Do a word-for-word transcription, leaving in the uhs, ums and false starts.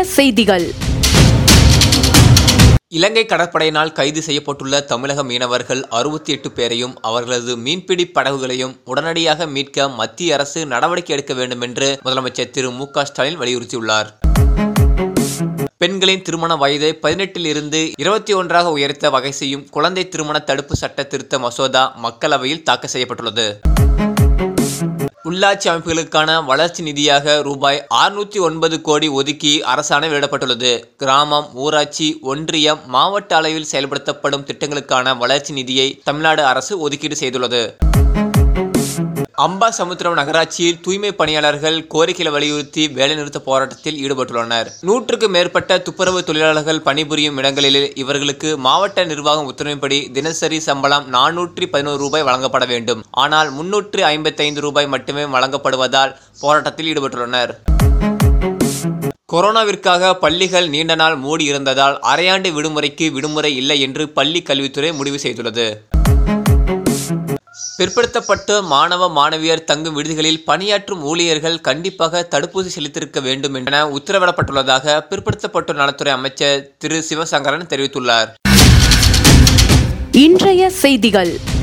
செய்திகள். இலங்கை கடற்படையினால் கைது செய்யப்பட்டுள்ள தமிழக மீனவர்கள் அறுபத்தி எட்டு பேரையும் அவர்களது மீன்பிடி படகுகளையும் உடனடியாக மீட்க மத்திய அரசு நடவடிக்கை எடுக்க வேண்டும் என்று முதலமைச்சர் திரு மு க ஸ்டாலின் வலியுறுத்தியுள்ளார். பெண்களின் திருமண வயதை பதினெட்டில் இருந்து இருபத்தி ஒன்றாக உயர்த்த வகை செய்யும் குழந்தை திருமண தடுப்பு சட்ட திருத்த மசோதா மக்களவையில் தாக்கல் செய்யப்பட்டுள்ளது. உள்ளாட்சி அமைப்புகளுக்கான வளர்ச்சி நிதியாக ரூபாய் அறுநூற்றி ஒன்பது கோடி ஒதுக்கி அரசாணை வெளியிடப்பட்டுள்ளது. கிராமம், ஊராட்சி, ஒன்றியம், மாவட்ட அளவில் செயல்படுத்தப்படும் திட்டங்களுக்கான வளர்ச்சி நிதியை தமிழ்நாடு அரசு ஒதுக்கீடு செய்துள்ளது. அம்பாசமுத்திரம் நகராட்சியில் தூய்மை பணியாளர்கள் கோரிக்கைகளை வலியுறுத்தி வேலைநிறுத்த போராட்டத்தில் ஈடுபட்டுள்ளனர். நூற்றுக்கும் மேற்பட்ட துப்புரவு தொழிலாளர்கள் பணிபுரியும் இடங்களில் இவர்களுக்கு மாவட்ட நிர்வாகம் உத்தரவின்படி தினசரி சம்பளம் நானூற்றி பதினோரு ரூபாய் வழங்கப்பட வேண்டும். ஆனால் முன்னூற்று ஐம்பத்தி ஐந்து ரூபாய் மட்டுமே வழங்கப்படுவதால் போராட்டத்தில் ஈடுபட்டுள்ளனர். கொரோனாவிற்காக பள்ளிகள் நீண்ட நாள் மூடி இருந்ததால் அரையாண்டு விடுமுறைக்கு விடுமுறை இல்லை என்று பள்ளி கல்வித்துறை முடிவு செய்துள்ளது. பிற்படுத்தப்பட்ட மாணவ மாணவியர் தங்கும் விடுதிகளில் பணியாற்றும் ஊழியர்கள் கண்டிப்பாக தடுப்பூசி செலுத்தியிருக்க வேண்டும் என உத்தரவிடப்பட்டுள்ளதாக பிற்படுத்தப்பட்டோர் நலத்துறை அமைச்சர் திரு சிவசங்கரன் தெரிவித்துள்ளார். இன்றைய செய்திகள்.